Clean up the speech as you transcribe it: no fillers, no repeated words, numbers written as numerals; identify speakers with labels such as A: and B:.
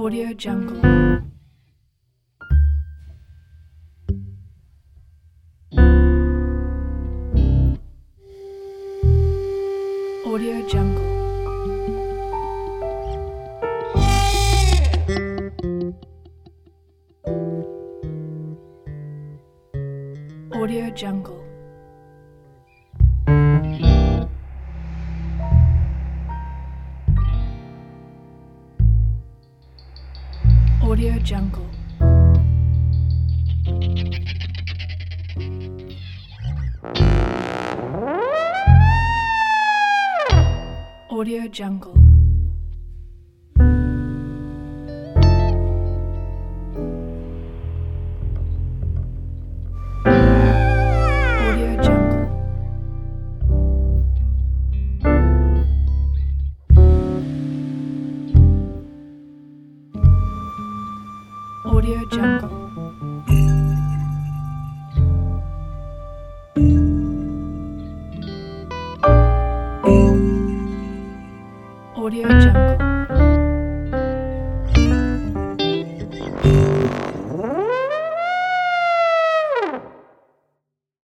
A: Audio Jungle. Audio Jungle. Audio Jungle. Audio Jungle. Audio Jungle. Audio Jungle. Audio Jungle. Audio Jungle.